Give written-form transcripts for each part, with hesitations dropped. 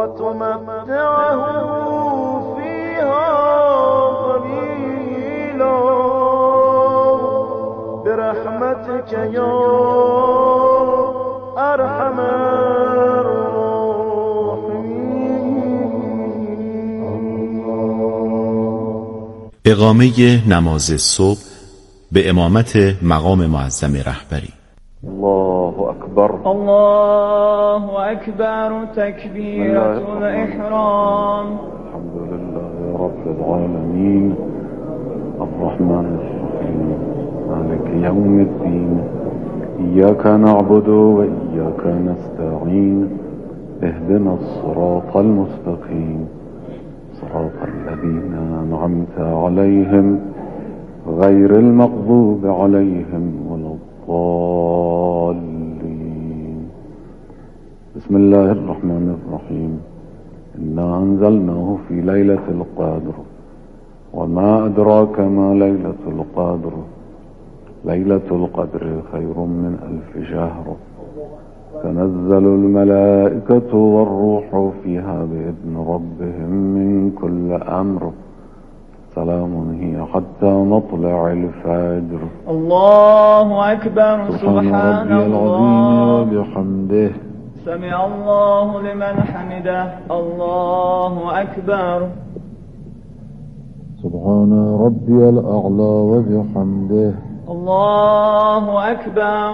وتمتعه فيها قليلا برحمتك يا ارحم اقامه نماز صبح به امامت مقام معظم رهبری. الله اکبر. الله اکبر. تکبیرة الاحرام. الحمد لله رب العالمین الرحمن الرحیم مالک یوم الدین ایاک نعبد و ایاک نستعین اهدنا الصراط المستقیم صراط الذين أنعمت عليهم غير المغضوب عليهم ولا الضالين. بسم الله الرحمن الرحيم. إنا أنزلناه في ليلة القدر وما أدراك ما ليلة القدر ليلة القدر خير من 1000 شهر تنزل الملائكة والروح فيها بإذن ربهم من كل أمر سلام هي حتى مطلع الفجر. الله أكبر. سبحان ربي الله العظيم وبحمده سمع الله لمن حمده. الله أكبر. سبحان ربي الأعلى وبحمده. الله أكبر.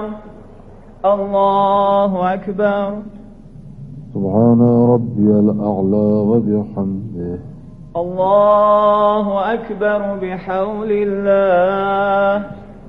الله أكبر. سبحان ربي الأعلى وبحمده. الله أكبر بحول الله.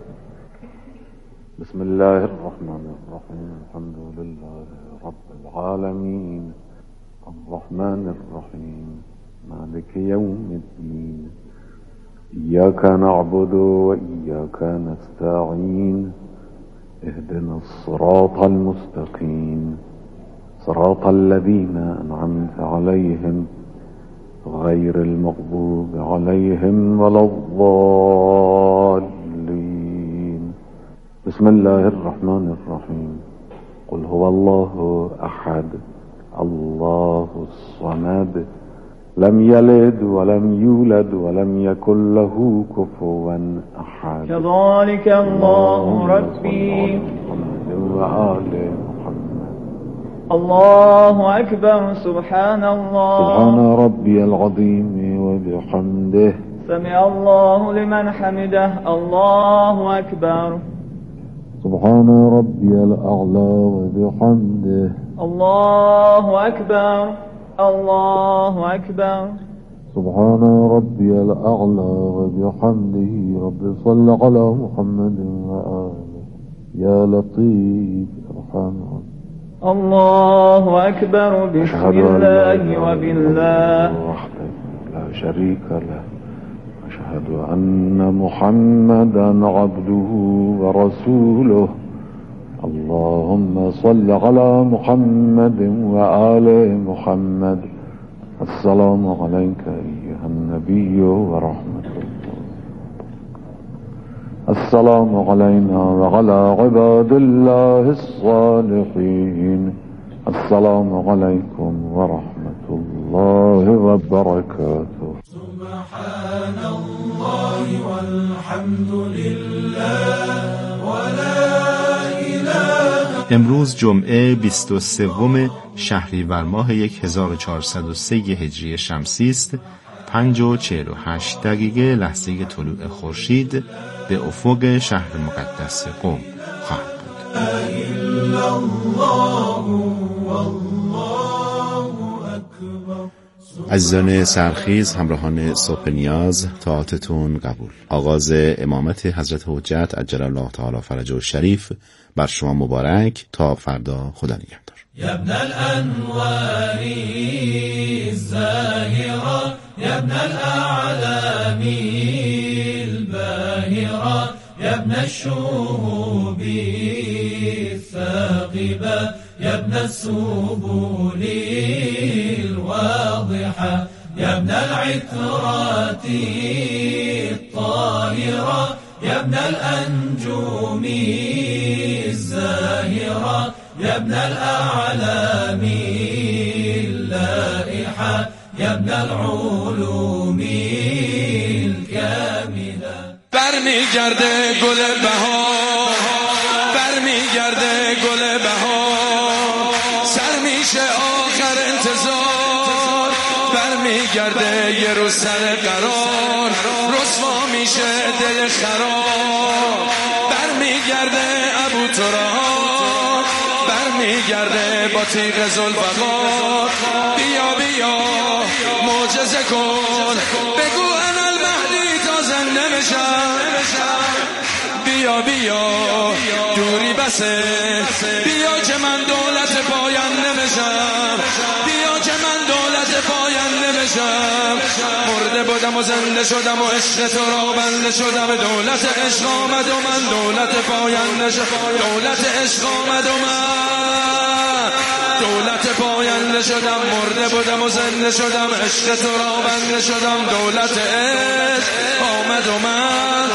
بسم الله الرحمن الرحيم. الحمد لله رب العالمين الرحمن الرحيم مالك يوم الدين إياك نعبد وإياك نستعين اهدنا الصراط المستقيم صراط الذين أنعمت عليهم غير المغضوب عليهم ولا الضالين. بسم الله الرحمن الرحيم. قل هو الله أحد الله الصمد لم يلد ولم يولد ولم يكن له كفوا أحد. كذلك الله ربي. وآل محمد. الله أكبر. سبحان الله. سبحان ربي العظيم وبحمده. سمع الله لمن حمده. الله أكبر. سبحان ربي الأعلى وبحمده. الله أكبر. الله أكبر. سبحان ربي الأعلى وبحمده. رب صل على محمد وآله يا لطيف ارحم. الله أكبر. بسم الله وبالله وحده لا شريك له أشهد أن محمدا عبده ورسوله. اللهم صل على محمد وآل محمد. السلام عليك أيها النبي ورحمة الله. السلام علينا وعلى عباد الله الصالحين. السلام عليكم ورحمة الله وبركاته. سبحان الله والحمد لله ولا إله. امروز جمعه 23 شهریور ماه 1403 هجری شمسی است. 5:48 دقیقه لحظه طلوع خورشید به افق شهر مقدس قم خواهد بود. عزیزان سرخیز، همراهان صبح نیاز، طاعتتون قبول. آغاز امامت حضرت حجت عجل الله تعالی فرجه الشریف بر شما مبارک. تا فردا، خدا نگهدار. يا ابن الأنوار الزاهرة يا ابن الأعلام الباهرة يا ابن الشهوب الثاقبة يا ابن السبل الواضحة يا ابن العترات الطاهرة يا ابن الأنجوم الزاهرة يا ابن الأعلام اللائحة يا ابن العلوم الكاملة. برمیگرده گل بهار، برمیگرده گل بهار، سر میشه آخر انتظار، برمیگرده یه روز سر قرار، رسوا میشه دل خراب، برمیگرده ابو تراب، برمیگرده با تیغ ذوالفقار. بیا بیا معجزه کن، بگو انا المهدی تا زنده بشم. بیا بیا دوری بسه، بیا که من دولت پاینده بشم، بیا که من دولت پاینده بشم. مرده بودم و زنده شدم و عشق تو را بنده شدم، دولت عشق آمد و من دولت پاینده شدم، دولت عشق آمد و من دولت پاینده شدم. مرده بودم و زنده شدم، عشق تو را بنده شدم، دولت عشق آمد و من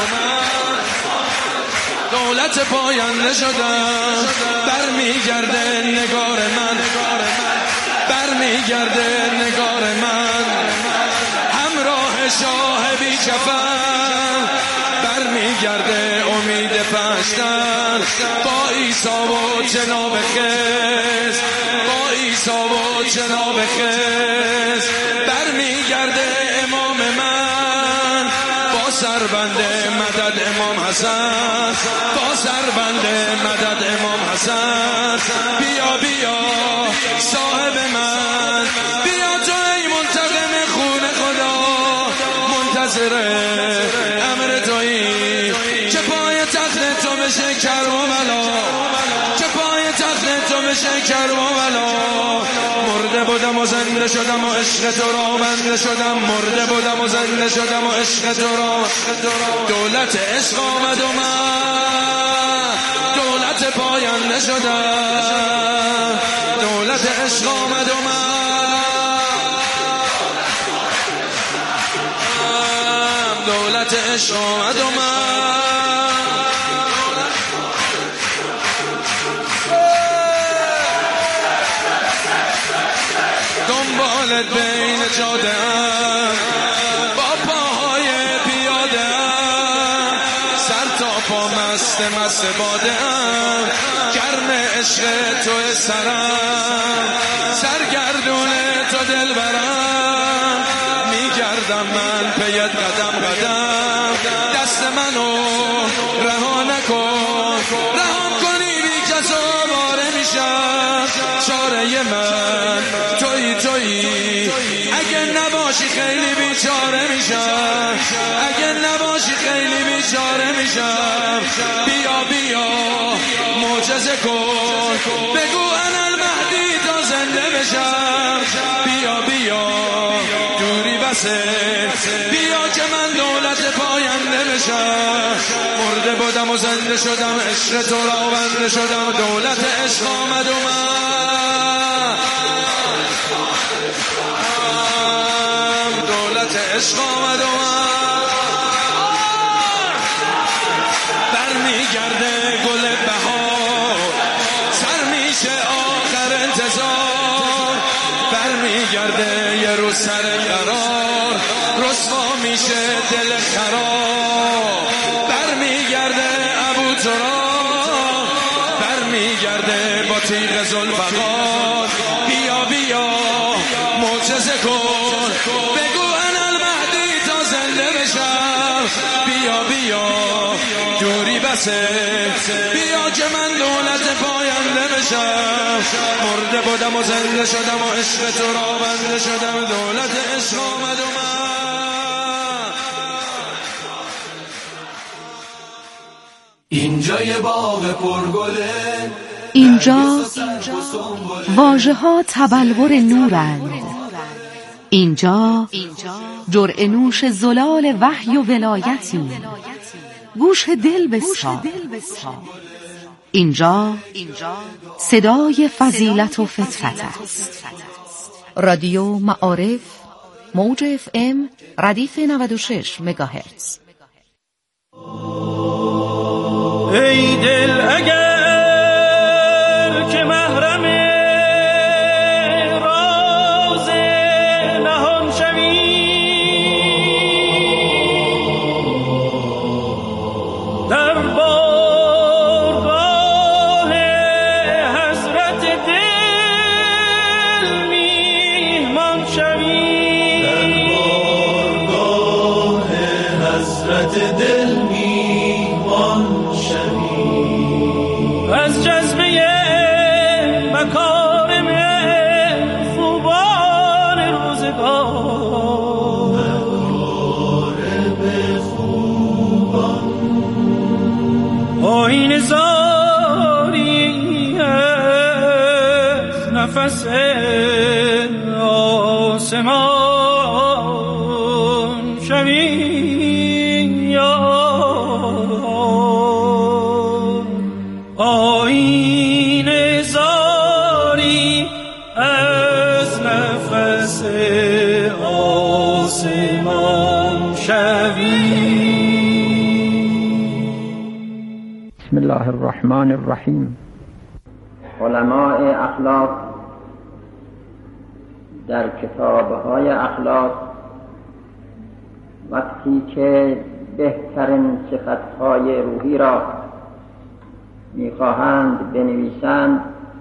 دولت پاینده شدم. برمیگرده نگار من، برمیگرده نگار من، همراه شاه بی کفن، برمیگرده امید پشتن، با عیسی و جناب خست، با عیسی و جناب خست. برمیگرده امام من، با سربنده مدد امام حسن، با سربنده مدد امام حسن. بیا بیا صاحب من، بیا تو ای منتقم خون خدا، منتظر امر تویی که پای تخت تو بشه کرب و بلا، که پای تخت تو بشه کرب و بلا. مرده بودم و زنده شدم و عشق تو را بنده شدم، مرده بودم و زنده شدم و عشق تو را، دولت عشق آمد و من دولت پاینده شدم، دولت عشق آمد و من دولت عشق آمد و من دنبالت بین جاده ام، با پاهای پیاده ام، سر تا پا مست مست باده ام، گرم عشق تو سرم، سرگردون تو دل برم، میگردم من پیت قدم قدم، دست منو رها نکن، رها کنی بی کس و باره میشم، چاره من تویی، اگه نباشی خیلی بیچاره میشم، اگه نباشی خیلی بیچاره میشم. بیا بیا معجزه کن، بگو انا المهدی تا زنده بشم. بیا بیا دوری بسه، بیا که من دولت پاینده بشم. مرده بودم و زنده شدم، عشق تو را بنده شدم، دولت عشق آمد و من دولت عشق آمد و من برمیگرده گل بهار، سر میشه آخر انتظار، برمیگرده یه روز سر قرار، رسوا میشه دل خراب، برمیگرده ابو تراب، برمیگرده با تیغ ذوالفقار. بیا بیا معجزه کن، بگو انا المهدی تا زنده بشم. بیا بیا دوری بسه، بیا که من دولت پاینده بشم. مرده بودم و زنده شدم و عشق تو را بنده شدم، دولت عشق آمد و من اینجا یه باغ پرگله، اینجا واژه ها تبلور نورند، اینجا جرعه نوش زلال وحی و ولایتی، گوش دل بسپار. اینجا صدای فضیلت و فطرت است. رادیو معارف، موج FM ردیف 96 مگاهرتز. ای دل اگر که محرم راز نفس آسمان شوی آینه زاری از نفس آسمان شوی. بسم الله الرحمن الرحیم. علماء اخلاق در کتاب‌های اخلاق وقتی که بهترین صفت‌های روحی را می‌خواهند بنویسند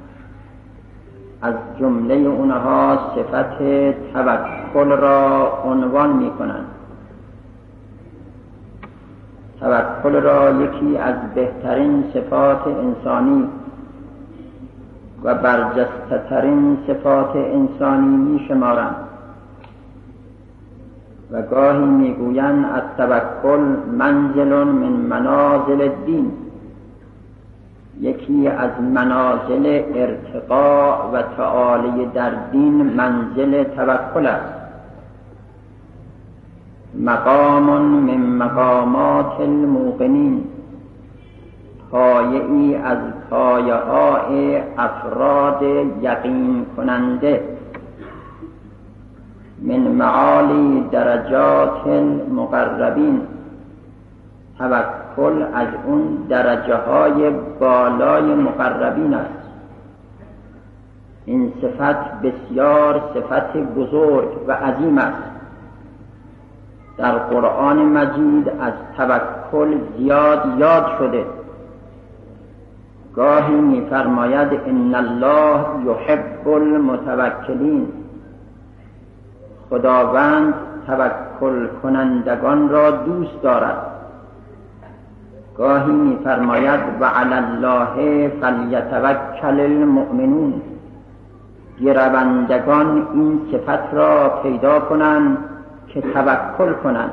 از جمله اونها صفت توکل را عنوان می‌کنند. توکل را یکی از بهترین صفات انسانی و برجسته‌ترین صفات انسانی می‌شمارند و گاهی میگویند التوکل منزل من منازل الدین، یکی از منازل ارتقاء و تعالی در دین منزل توکل است. مقام من مقامات الموقنین، پایه‌ای از پایه‌های افراد یقین کننده. من معالی درجات المقربین، توکل از اون درجه های بالای مقربین است. این صفت بسیار صفت بزرگ و عظیم است. در قرآن مجید از توکل زیاد یاد شده. گاهی می‌فرماید ان الله یحب المتوکلین، خداوند توکل کنندگان را دوست دارد. گاهی می‌فرماید و علی الله فلیتوکل المؤمنون، گروندگان این صفت را پیدا کنند که توکل کنند.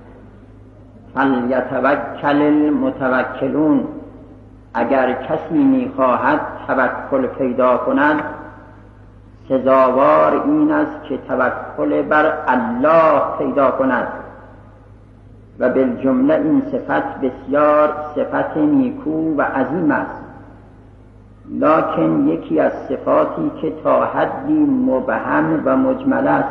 فلیتوکل المتوکلون، اگر کسی می‌خواهد توکل پیدا کند سزاوار این است که توکل بر الله پیدا کند. و بالجمله این صفت بسیار صفت نیکو و عظیم است، لکن یکی از صفاتی که تا حدی مبهم و مجمل است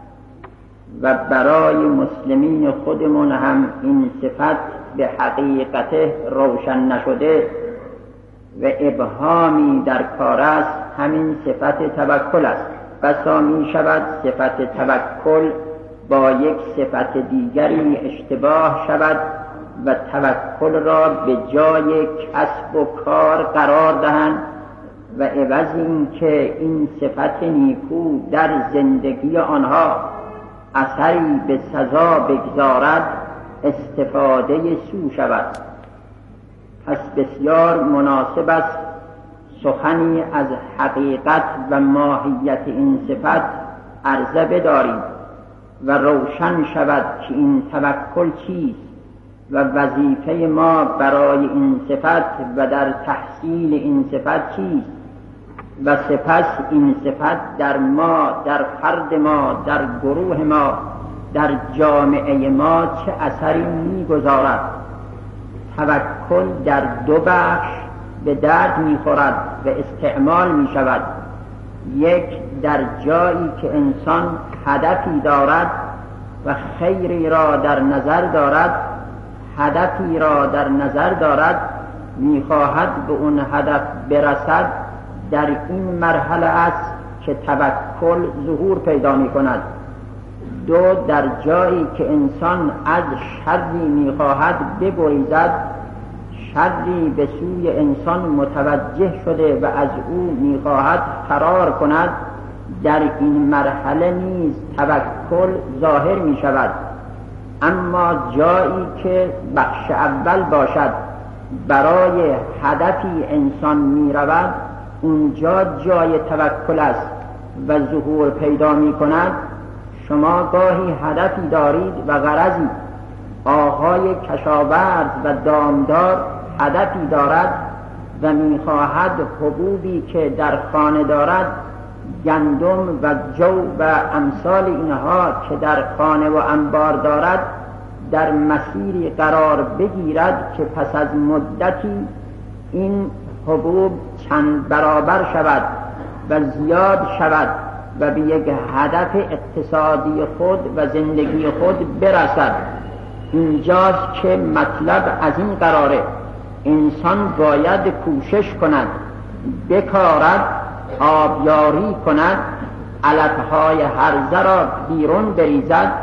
و برای مسلمین خودمون هم این صفت به حقیقت روشن نشده و ابهامی در کار است، همین صفت توکل است. بسا می شود صفت توکل با یک صفت دیگری اشتباه شود و توکل را به جای کسب و کار قرار دهند و عوض این که این صفت نیکو در زندگی آنها اثری به سزا بگذارد استفاده سو شود. پس بسیار مناسب است سخنی از حقیقت و ماهیت این صفت عرضه بداریم و روشن شود که این توکل چیست و وظیفه ما برای این صفت و در تحصیل این صفت چیست و سپس این صفت در ما، در فرد ما، در گروه ما، در جامعه ما چه اثری می‌گذارد. توکل در دو بخش به درد می‌خورد و استعمال می‌شود. یک، در جایی که انسان هدفی دارد و خیری را در نظر دارد، هدفی را در نظر دارد، می‌خواهد به اون هدف برسد، در این مرحله است که توکل ظهور پیدا می‌کند. دو، در جایی که انسان از شری می‌خواهد بگریزد، شری به سوی انسان متوجه شده و از او می‌خواهد فرار کند، در این مرحله نیز توکل ظاهر می‌شود. اما جایی که بخش اول باشد، برای هدفی انسان می‌رود، اونجا جای توکل است و ظهور پیدا می‌کند. شما گاهی هدفی دارید و غرضی، آقای کشاورز و دامدار هدفی دارد و می‌خواهد حبوبی که در خانه دارد گندم و جو و امثال اینها که در خانه و انبار دارد در مسیری قرار بگیرد که پس از مدتی این حبوب چند برابر شود و زیاد شود و به یک هدف اقتصادی خود و زندگی خود برسد. اینجاست که مطلب از این قراره انسان باید کوشش کند، بکارد، آبیاری کند، علفهای هرزه را بیرون بریزد،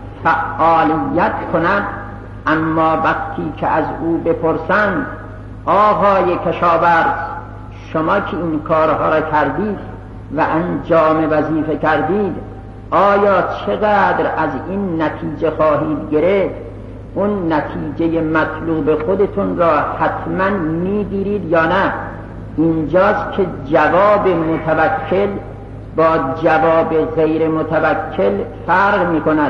فعالیت کند. اما وقتی که از او بپرسند آقای کشاورز شما که این کارها را کردید و انجام وظیفه کردید آیا چقدر از این نتیجه خواهید گرفت؟ اون نتیجه مطلوب خودتون را حتما میگیرید یا نه؟ اینجاست که جواب متوکل با جواب غیر متوکل فرق می کند.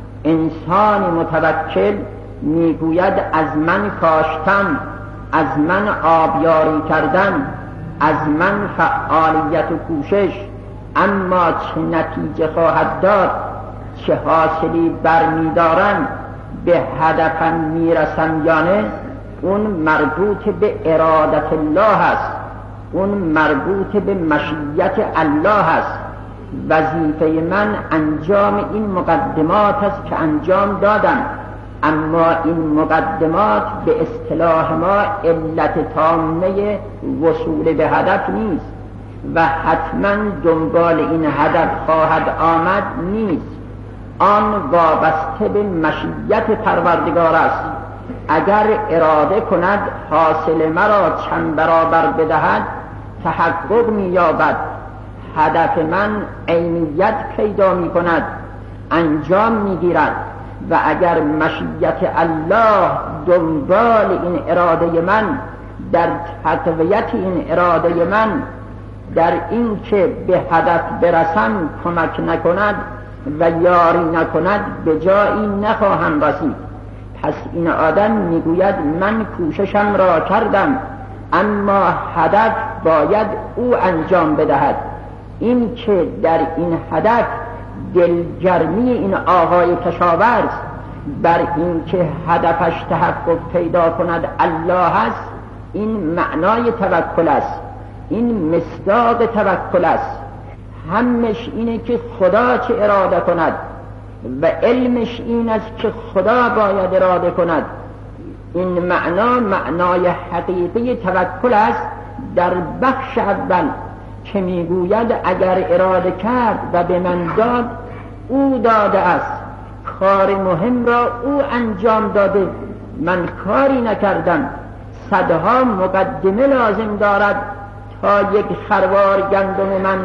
انسان متوکل میگوید از من کاشتن، از من آبیاری کردن، از من فعالیت و کوشش، اما چه نتیجه خواهد داد، چه حاصلی برمیدارم، به هدفم میرسم یا نه، اون مربوط به ارادت الله است، اون مربوط به مشیت الله است. وظیفه من انجام این مقدمات است که انجام دادم، اما این مقدمات به اصطلاح ما علت تامه وصول به هدف نیست و حتما دنبال این هدف خواهد آمد نیست. آن وابسته به مشیت پروردگار است. اگر اراده کند حاصل مرا چند برابر بدهد تحقق می‌یابد، هدف من عینیت پیدا می‌کند، انجام می‌گیرد. و اگر مشیت الله دنبال این اراده من، در تقویت این اراده من، در این که به هدف برسم کمک نکند و یاری نکند به جایی نخواهم رسید. پس این آدم میگوید من کوششم را کردم اما هدف باید او انجام بدهد. این که در این هدف دلگرمی این آقای کشاورز بر این که هدفش تحقق پیدا کند الله است، این معنای توکل است، این مصداق توکل است. همش اینه که خدا چه اراده کند و علمش این است که خدا باید اراده کند. این معنای حقیقی توکل است. در بخش اول که میگوید اگر اراده کرد و به من داد، او داده است، کار مهم را او انجام داده، من کاری نکردم. صدها مقدمه لازم دارد تا یک خروار گندم من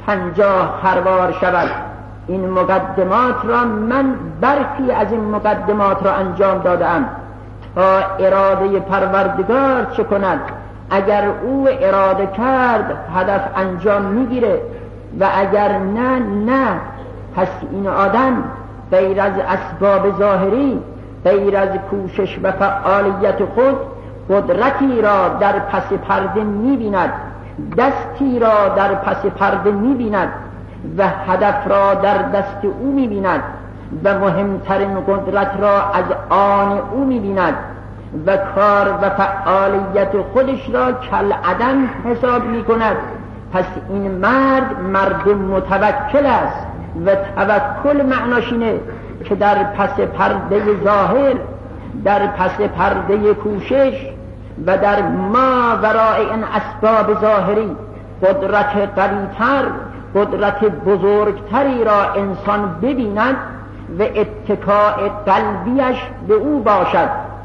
50 خروار شود. این مقدمات را من برخی از این مقدمات را انجام دادم تا اراده پروردگار چه کند. اگر او اراده کرد هدف انجام میگیره و اگر نه پس این آدم غیر از اسباب ظاهری، غیر از کوشش و فعالیت خود، قدرتی را در پس پرده می‌بیند، دستی را در پس پرده می‌بیند و هدف را در دست او می‌بیند و مهمترین قدرت را از آن او می‌بیند و کار و فعالیت خودش را کالعدم حساب می‌کند. پس این مرد متوکل است و توکل معناش اینه که در پس پرده ظاهر، در پس پرده کوشش و در ما ورای این اسباب ظاهری قدرت قوی‌تر، قدرت بزرگتری را انسان ببیند و اتکاء قلبیش به او باشد،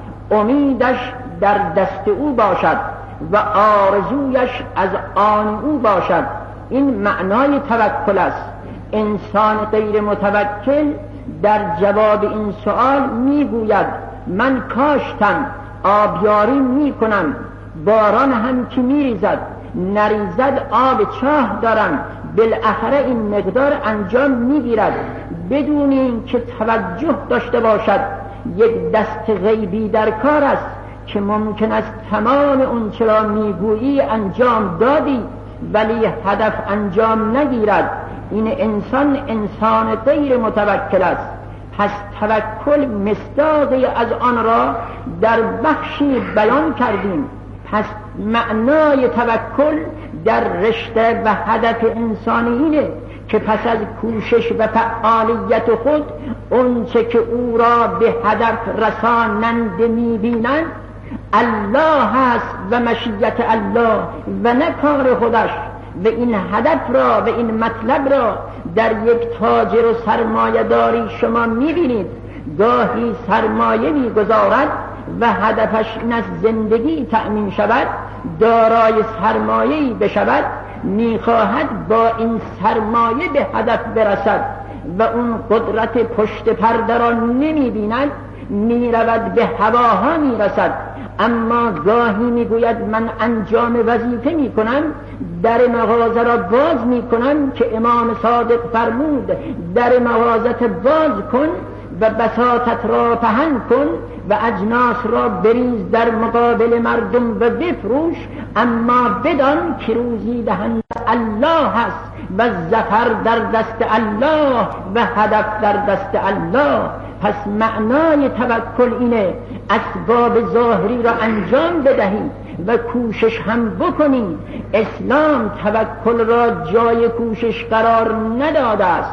امیدش در دست او باشد و آرزویش از آن او باشد. این معنای توکل است. انسان غیر متوکل در جواب این سؤال میگوید من کاشتم، آبیاری میکنم، باران هم که میریزد نریزد آب چاه دارم، بالاخره این مقدار انجام میگیرد، بدون این که توجه داشته باشد. یک دست غیبی در کار است که ممکن است تمام اون چرا میگویی انجام دادی ولی هدف انجام نگیرد، این انسان غیر متوکل است. پس توکل مصداقی از آن را در بخشی بیان کردیم. پس معنای توکل در رشته و هدف انسانی اینه که پس از کوشش و فعالیت خود اونچه که او را به هدف رساننده می‌بینند الله هست و مشیت الله و نه کار خودش. و این هدف را و این مطلب را در یک تاجر و سرمایه داری شما می‌بینید، گاهی سرمایه می‌گذارد و هدفش این است زندگی تأمین شود، دارای سرمایه‌ای بشود، می‌خواهد با این سرمایه به هدف برسد و اون قدرت پشت پرده را نمی‌بیند، می‌رود به هواها می‌رسد. اما گاهی میگوید من انجام وظیفه میکنم، در مغازه را باز میکنم که امام صادق فرمود در مغازت باز کن و بساطت را پهن کن و اجناس را بریز در مقابل مردم و بفروش، اما بدان که روزی دهنده الله هست و ظفر در دست الله و هدف در دست الله. پس معنای توکل اینه اسباب ظاهری را انجام بدهید و کوشش هم بکنید. اسلام توکل را جای کوشش قرار نداده است.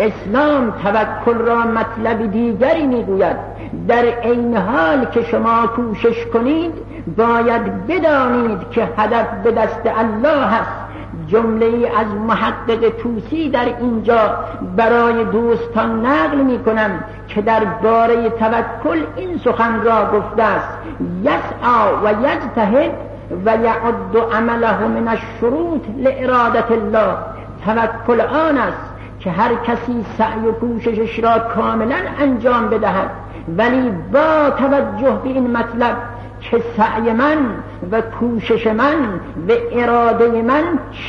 اسلام توکل را مطلب دیگری میگوید. در عین حال که شما کوشش کنید باید بدانید که هدف به دست الله هست. جمله از محقق طوسی در اینجا برای دوستان نقل می کنم که در باره توکل این سخن را گفته است: یسعی و یجتهد و یعد عمله من الشروط لارادة الله. توکل آن است که هر کسی سعی و کوششش را کاملا انجام بدهد، ولی با توجه به این مطلب که سعی من و کوشش من و اراده من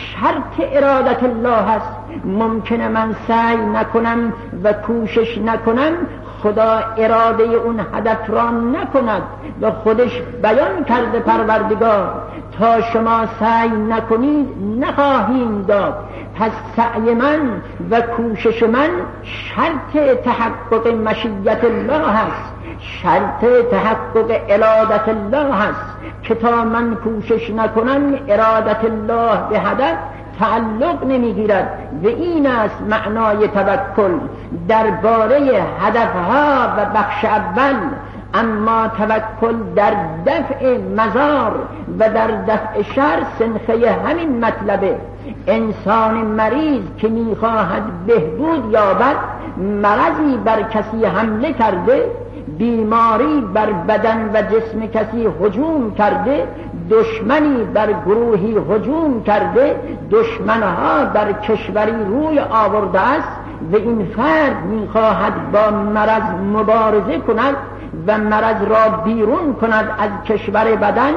شرط ارادت الله است. ممکنه من سعی نکنم و کوشش نکنم، خدا اراده اون هدف را نکند و خودش بیان کرده پروردگار تا شما سعی نکنید نخواهیم داد. پس سعی من و کوشش من شرط تحقق مشیت الله هست، شرط تحقق ارادت الله هست که تا من کوشش نکنم ارادت الله به هدف تعلق نمیگیرد. و این است معنای توکل درباره هدفها و بخش اول. اما توکل در دفع مضار و در دفع شر سنخه همین مطلبه. انسان مریض که میخواهد بهبود یابد، مرضی بر کسی حمله کرده، بیماری بر بدن و جسم کسی هجوم کرده، دشمنی بر گروهی هجوم کرده، دشمنها بر کشوری روی آورده است و این فرد میخواهد با مرض مبارزه کند و مرض را بیرون کند از کشور بدن،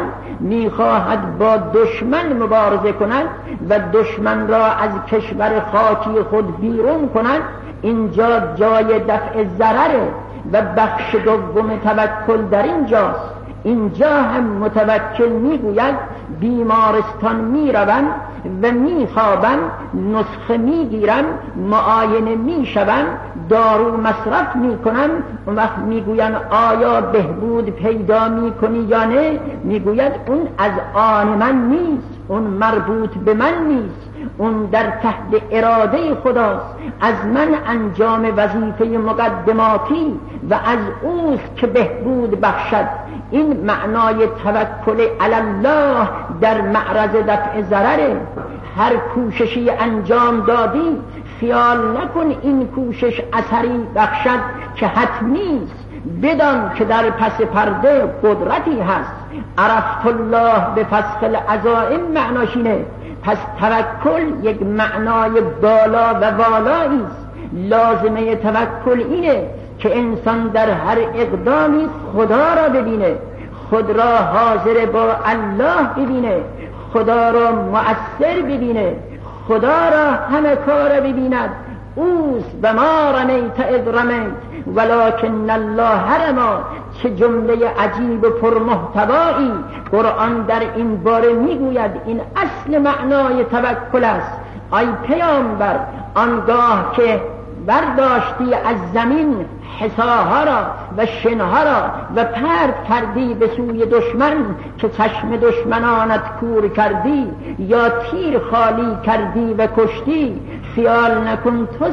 میخواهد با دشمن مبارزه کند و دشمن را از کشور خاکی خود بیرون کند. اینجا جای دفع ضرره و بخش دوم توکل در اینجاست. اینجا هم متوکل میگوید بیمارستان میروم و میخوابم، نسخه میگیرم، معاینه میشوم، دارو مصرف میکنم. اون وقت میگوین آیا بهبود پیدا میکنی یا نه؟ میگوید اون از آن من نیست، اون مربوط به من نیست، اون در تحت اراده خداست. از من انجام وظیفه مقدماتی و از اوست که بهبود بخشد. این معنای توکل علی الله در معرض دفع ضرره. هر کوششی انجام دادی خیال نکن این کوشش اثری بخشد که حتمی است. بدان که در پس پرده قدرتی هست. عرفت الله به فسخ العزائم معناش اینه. پس توکل یک معنای بالا و والایی است. لازمه توکل اینه که انسان در هر اقدامی خدا را ببینه، خود را حاضر با الله ببینه، خدا را مؤثر ببینه، خدا را همه کار ببیند. اوست و ما رمیت اذ رمیت ولکن الله رمی. چه جمله عجیب و پرمحتوایی قرآن در این باره میگوید. این اصل معنای توکل است. ای پیامبر، آنگاه که برداشتی از زمین حصاها را و شنها را و پرت کردی به سوی دشمن که چشم دشمنانت کور کردی یا تیر خالی کردی و کشتی، خیال نکن تو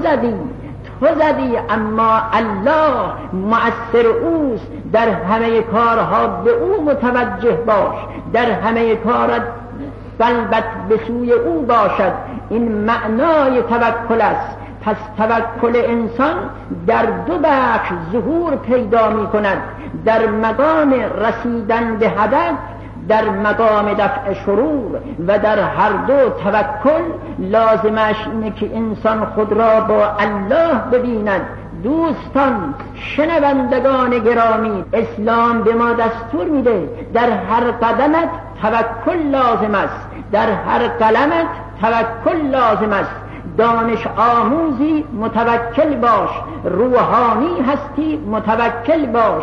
زدی، اما الله مؤثر اوست. در همه کارها به او متوجه باش، در همه کارت قلبت به سوی او باشد. این معنای توکل است. پس توکل انسان در دو بخش ظهور پیدا می کند: در مقام رسیدن به هدف، در مقام دفع شرور. و در هر دو توکل لازمش اینه که انسان خود را با الله ببیند. دوستان، شنوندگان گرامی، اسلام به ما دستور میده در هر قدمت توکل لازم است، در هر قلمت توکل لازم است. دانش آموزی متوکل باش، روحانی هستی متوکل باش،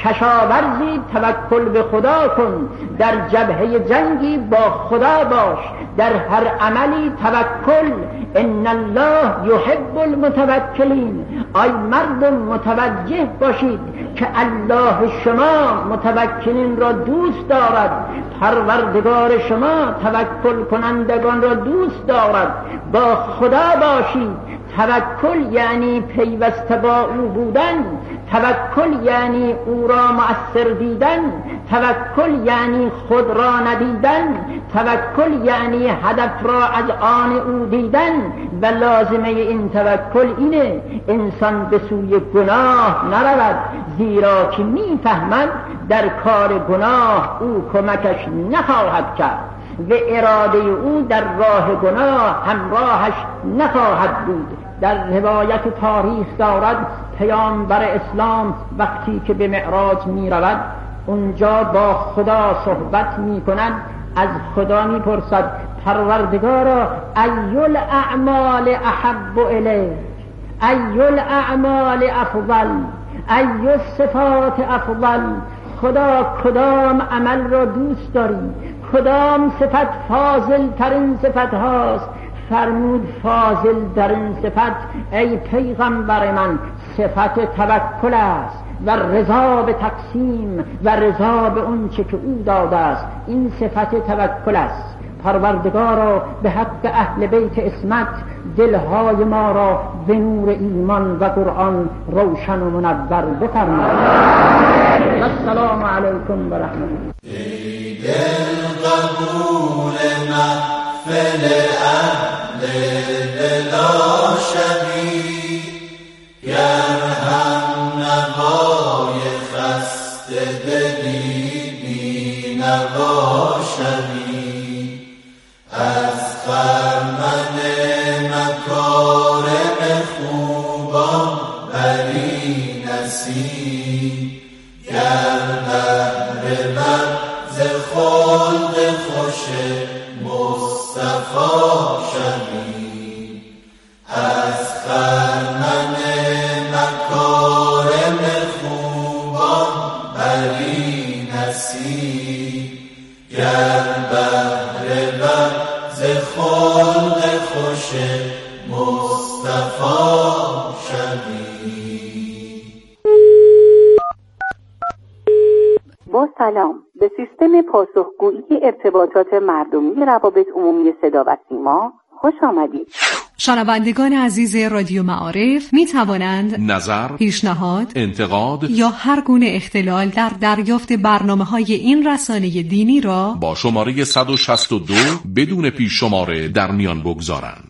کشاورزی توکل به خدا کن، در جبهه جنگی با خدا باش، در هر عملی توکل. ان الله یحب المتوکلین. ای مردم متوجه باشید که الله شما متوکلین را دوست دارد. پروردگار شما توکل کنندگان را دوست دارد. با خدا باشید. توکل یعنی پیوسته با او بودن، توکل یعنی او را مؤثر دیدن، توکل یعنی خود را ندیدن، توکل یعنی هدف را از آن او دیدن. و لازمه این توکل اینه انسان به سوی گناه نرود، زیرا که میفهمد در کار گناه او کمکش نخواهد کرد و اراده او در راه گناه همراهش نخواهد بود. در روایت تاریخ دارد پیامبر اسلام وقتی که به معراج می رود، اونجا با خدا صحبت می کند، از خدا می پرسد پروردگارا ای الاعمال احب الیک، ای الاعمال افضل، ای الصفات افضل. خدا کدام عمل را دوست داری؟ کدام صفت فاضل ترین صفت هاست؟ فرمود فاضل در این صفت ای پیغمبر من صفت توکل است و رضا به تقسیم و رضا به اون چه که او داده است. این صفت توکل است. پروردگارا به حق اهل بیت اسمت دلهای ما را به نور ایمان و قرآن روشن و منور بفرما. السلام علیکم و رحمت الله. ای دل قبول محفل اهل دلا شوی، گر هم نوای خسته دلی بی نوا شوی، از خرمن مکارم خوبان بری نصیب، گر بهره ور ز خلق خوش مصطفی شوی، از خرمن مکارم خوبان بری نصیب، گر بهره ور ز خلق خوش مصطفی شوی. با سلام، به سیستم پاسخگویی ارتباطات مردمی روابط عمومی صدا و سیما خوش آمدید. شنوندگان عزیز رادیو معارف می توانند نظر، پیشنهاد، انتقاد یا هر گونه اختلال در دریافت برنامه‌های این رسانه دینی را با شماره 162 بدون پیش شماره در میان بگذارند.